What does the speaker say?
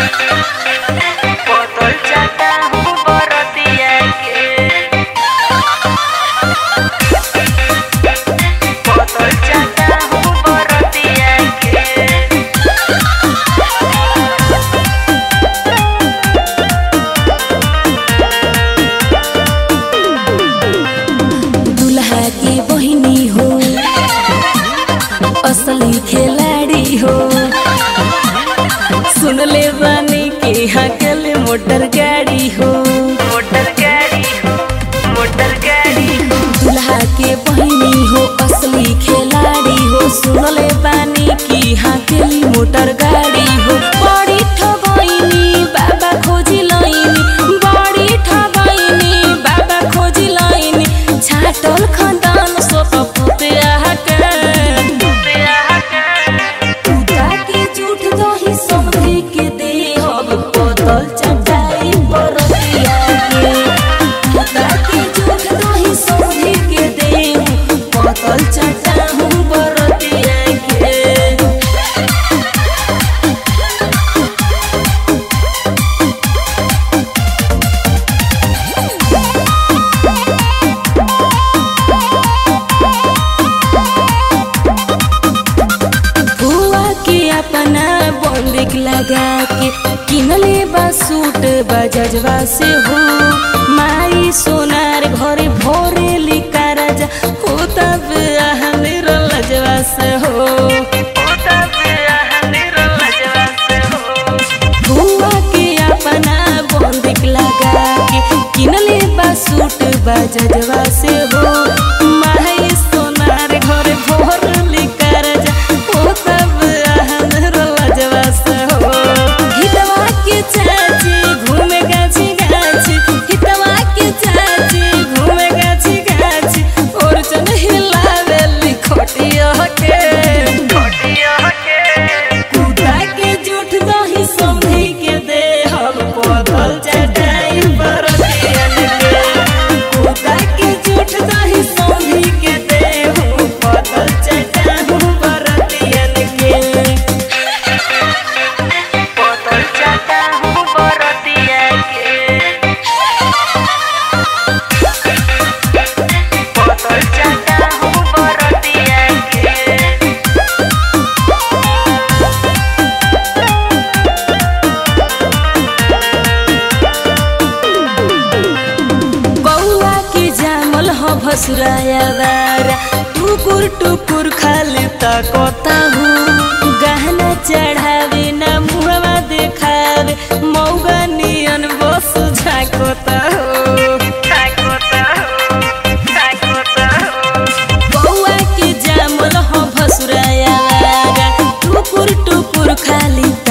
बदल जाता हूँ बरतिया के, बदल जाता हूँ बरतिया के। दुल्हा की बहिनी हो, असली खिलाड़ी हो, सुन ले बानी के हकल मोटर गाड़ी हो, मोटर गाड़ी हो, मोटर गाड़ी हो। दुल्हा के बहिनी हो, असली खिलाड़ी हो, सुन ले बानी की हकली मोटर गाड़ी हो। बड़ी ठगैनी बाबा खोजी लाइनी, बड़ी ठगैनी बाबा खोजी लाइनी, छाटल खंदान सोप पुते आके पूजा के झूठ दही समझी के दे अब बदल चटाई बरतिया के। पूजा के झूठ दही समझी के दे बदल चटाहूँ बरतिया के। बुआ के अपना बंदिक लगा के किनले बा सूट बजजवा से हो। माई सोनार घरे भोरे लिका राजा हो, तब आहनेर लजवा से हो। बुआ के अपना बंदिक लगा के किनले बा सूट बजजवा से हो। माई सोनार घरे भोर लिका राजा हो, तब आहनेर लजवा से हो। हितवा के चाची घूमे गाछी गाछी, हितवा के चाची घूमे गाछी गाछी, और चन हिलावेली खटिया के। कुदा के झूठ दही समझी के दे हम बदल चटाई बरतिया के। कुदा के झूठ दही समझी के दे हम बदल चटाहूँ बरतिया के। बदल जाता हूँ बरतिया के, बदल जाता हूँ बरतिया के। बउआ के जामल ह भसुराया बारा, टुकुर टुकुर खाली ताकता हूँ। गहना चढ़ावे ना मुहवा देखावे, मौगा नियन बस झाकता हो। बउआ के जामल ह भसुराया बारा, टुकुर टुकुर खाली